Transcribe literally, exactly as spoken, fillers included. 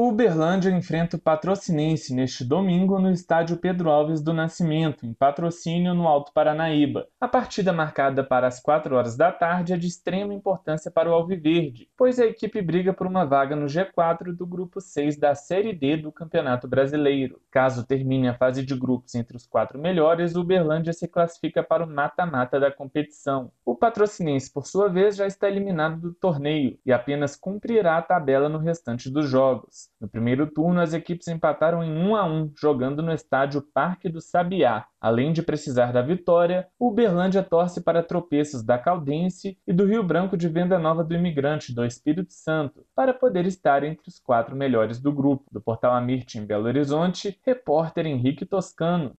O Uberlândia enfrenta o Patrocinense neste domingo no estádio Pedro Alves do Nascimento, em Patrocínio, no Alto Paranaíba. A partida marcada para as quatro horas da tarde é de extrema importância para o Alviverde, pois a equipe briga por uma vaga no G quatro do Grupo seis da Série D do Campeonato Brasileiro. Caso termine a fase de grupos entre os quatro melhores, o Uberlândia se classifica para o mata-mata da competição. O Patrocinense, por sua vez, já está eliminado do torneio e apenas cumprirá a tabela no restante dos jogos. No primeiro turno, as equipes empataram em um a um, jogando no estádio Parque do Sabiá. Além de precisar da vitória, o Uberlândia torce para tropeços da Caldense e do Rio Branco de Venda Nova do Imigrante, do Espírito Santo, para poder estar entre os quatro melhores do grupo. Do Portal Amirte, em Belo Horizonte, repórter Henrique Toscano.